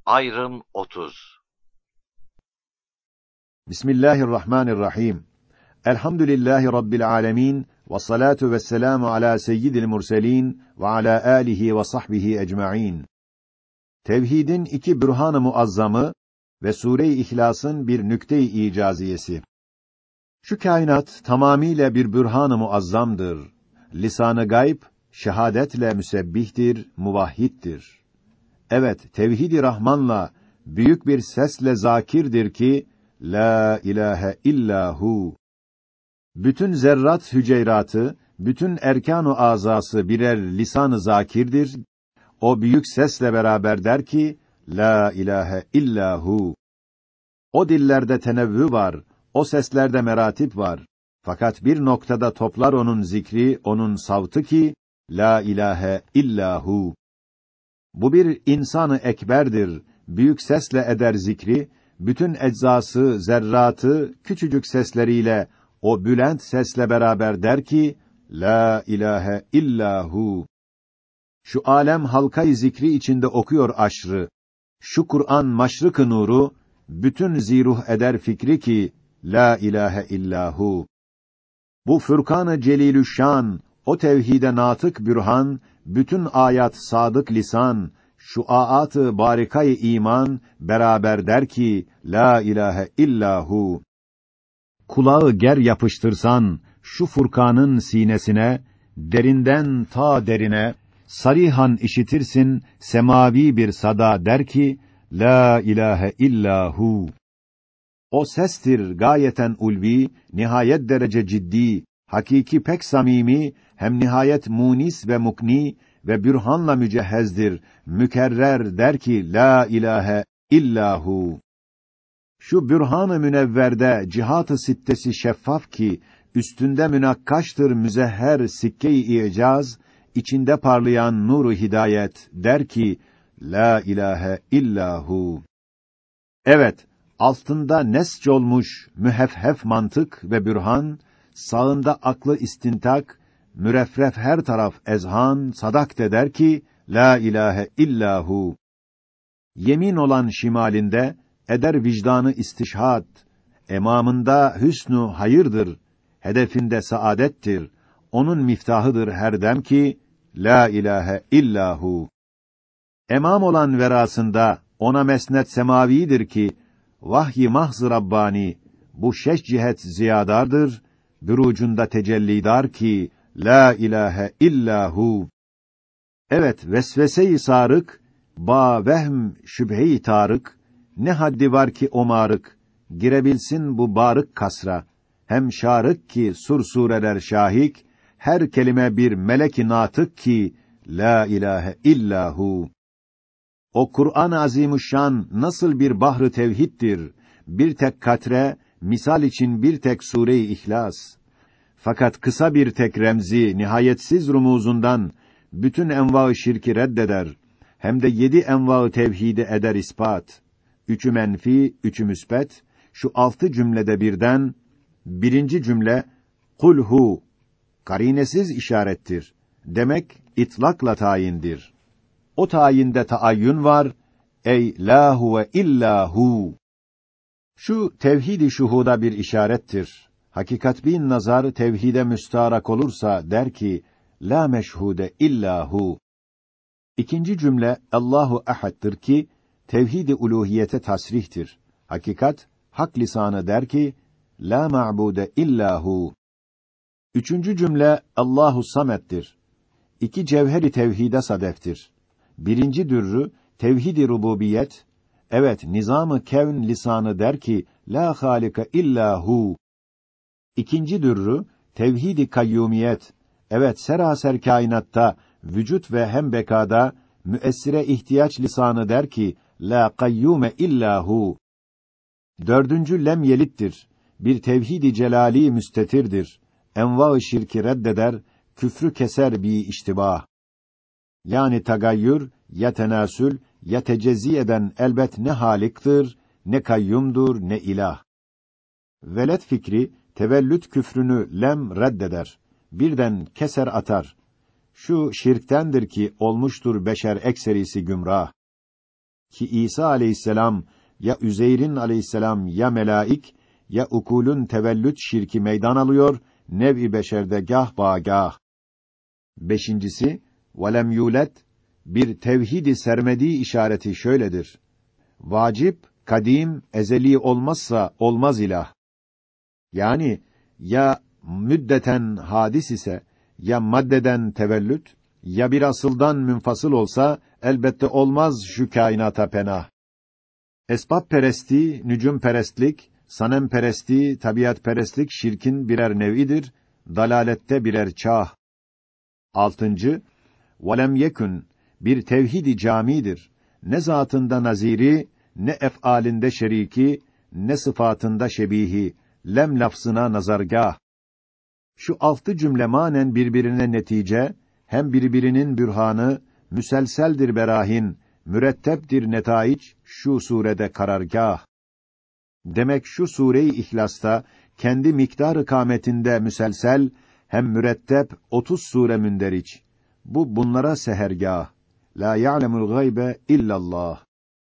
Ayrım 30. Bismillahirrahmanirrahim. Elhamdülillahi Rabbil alemin. Ve salatu vesselamu ala seyyidil murselin ve ala alihi ve sahbihi ecmaîn. Tevhidin iki bürhan-ı muazzamı ve Sûre-i İhlas'ın bir nükte-i icaziyesi. Şu kainat tamamiyle bir bürhan-ı muazzamdır. Lisan-ı gayb şehadetle müsebbihtir, muvahhiddir. Evet, tevhid-i Rahman'la büyük bir sesle zakirdir ki la ilahe illahu. Bütün zerrat hüceyratı, bütün erkan-ı azası birer lisan-ı zakirdir. O büyük sesle beraber der ki la ilahe illahu. O dillerde tenevvü var, o seslerde meratip var. Fakat bir noktada toplar onun zikri, onun savtı ki la ilahe illahu. Bu bir insanı ekberdir. Büyük sesle eder zikri, bütün eczası, zerratı küçücük sesleriyle o bülent sesle beraber der ki la ilahe illahu. Şu alem halkayı zikri içinde okuyor aşrı. Şu Kur'an maşrık-ı nuru bütün ziruh eder fikri ki la ilahe illahu. Bu Furkan-ı Celilüşşan, o tevhide natık bürhan, bütün ayat sadık lisan, şu aat-ı barikayı iman beraber der ki la ilahe illahu. Kulağı ger yapıştırsan şu Furkan'ın sinesine, derinden ta derine sarihan işitirsin semavi bir sada der ki la ilahe illahu. O sestir gayeten ulvi, nihayet derece ciddi, hakiki pek samimi, hem nihayet munis ve mukni ve bürhanla mücehhezdir, mükerrer der ki la ilahe illahu. Şu bürhan-ı münevverde cihat-ı sittesi şeffaf ki üstünde münakkaştır müzehher sikke-i icaz, içinde parlayan nur-u hidayet der ki la ilahe illahu. Evet, altında nesç olmuş mühefhef mantık ve bürhan, sağında aklı istintak, müreffref her taraf ezhan, sadak der ki la ilahe illahu. Yemin olan şimalinde eder vicdanı istişhad, emamında hüsnü hayırdır, hedefinde saadettir, onun miftahıdır her dem ki la ilahe illahu. Emam olan verasında ona mesnet semavidir ki vahyi mahz-ı Rabbani bu şeş cihet ziyadardır, bürucunda tecellidar ki la ilahe illahu. Evet, vesvese-i sarık, ba vehm şüphe-i tarık, ne haddi var ki o marık, girebilsin bu barık kasra, hem şarık ki sursureler şahik, her kelime bir melek-i natık ki la ilahe illahu. O Kur'an-ı Azimüşşan nasıl bir bahr-ı tevhiddir, bir tek katre, misal için bir tek Sûre-i İhlas. Fakat kısa bir tek remzi, nihayetsiz rumuzundan, bütün enva-ı şirki reddeder, hem de 7 enva-ı tevhidi eder ispat. 3'ü menfi, 3'ü müsbet, şu 6 cümlede birden, birinci cümle, kul hu, karinesiz işarettir. Demek, itlakla tayindir. O tayinde taayyün var, ey la huve illa hu. Şu tevhid-i şuhuda bir işarettir. Hakikat bin nazar tevhide müstarak olursa der ki la meşhude illa hu. İkinci cümle Allahu ehad'tır ki tevhid-i uluhiyete tasrihtir. Hakikat hak lisanı der ki la ma'bude illa hu. Üçüncü cümle Allahu samet'tir. İki cevher-i tevhide sadeftir. Birinci dürrü tevhid-i rububiyet, evet nizam-ı kevn lisanı der ki la halika illa hu. İkinci dürrü tevhid-i kayyumiyet, evet seraser kainatta vücut ve hem bekada müessire ihtiyaç lisanı der ki la kayyume illa hu. Dördüncü lem yelittir. Bir tevhid-i celali müstetirdir. Enva-ı şirki reddeder, küfrü keser bi iştibah. Yani tagayyür, ya tenasül, ya tecezzi eden elbet ne haliktir, ne kayyumdur, ne ilah. Velet fikri, tevellüt küfrünü lem reddeder. Birden keser atar. Şu şirktendir ki olmuştur beşer ekserisi gümrah. Ki İsa aleyhisselam ya Üzeyr'in aleyhisselam ya melaik ya ukulun tevellüt şirki meydan alıyor, nev-i beşerde gah bagah. Beşincisi, velem yulet, bir tevhid-i sermedi işareti şöyledir. Vacip, kadim, ezeli olmazsa olmaz ilah. Yani ya müddeten hadis ise, ya maddeden tevellüt, ya bir asıldan münfasıl olsa elbette olmaz şu kainata penah. Esbab-peresti, nücum-perestlik, sanem-peresti, tabiat-perestlik şirkin birer nev'idir, dalalette birer çağ. Altıncı, velem yekun, bir tevhid-i camidir. Ne zatında naziri, ne ef'alinde şeriki, ne sıfatında şebihi, lem lafzına nazargâh. Şu altı cümle manen birbirine netice, hem birbirinin bürhanı, müselseldir berahin, müretteptir netaiç, şu surede karargâh. Demek şu sure-i İhlas'ta, kendi miktar-ı kâmetinde müselsel, hem mürettep 30 sure münderiç. Bunlara sehergâh. La ya'lemul gaybe illallah.